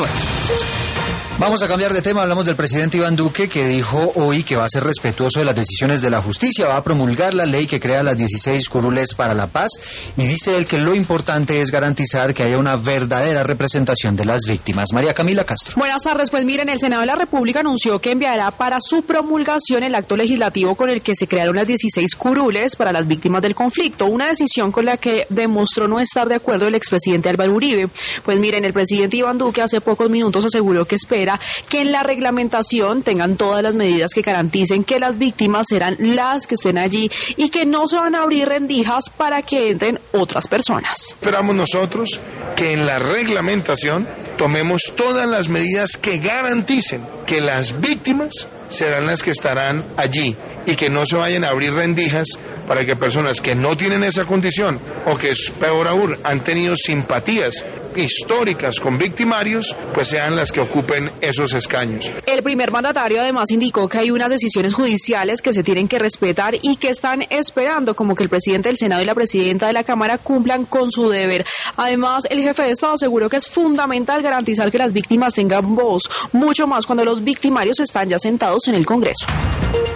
Vamos a cambiar de tema, hablamos del presidente Iván Duque, que dijo hoy que va a ser respetuoso de las decisiones de la justicia, va a promulgar la ley que crea las 16 curules para la paz, y dice él que lo importante es garantizar que haya una verdadera representación de las víctimas. María Camila Castro. Buenas tardes, pues miren, el Senado de la República anunció que enviará para su promulgación el acto legislativo con el que se crearon las 16 curules para las víctimas del conflicto, una decisión con la que demostró no estar de acuerdo el expresidente Álvaro Uribe. Pues miren, el presidente Iván Duque hace pocos minutos aseguró que espera que en la reglamentación tengan todas las medidas que garanticen que las víctimas serán las que estén allí y que no se van a abrir rendijas para que entren otras personas. Esperamos nosotros que en la reglamentación tomemos todas las medidas que garanticen que las víctimas serán las que estarán allí y que no se vayan a abrir rendijas para que personas que no tienen esa condición o que, peor aún, han tenido simpatías históricas con victimarios, pues sean las que ocupen esos escaños. El primer mandatario además indicó que hay unas decisiones judiciales que se tienen que respetar y que están esperando como que el presidente del Senado y la presidenta de la Cámara cumplan con su deber. Además, el jefe de Estado aseguró que es fundamental garantizar que las víctimas tengan voz, mucho más cuando los victimarios están ya sentados en el Congreso.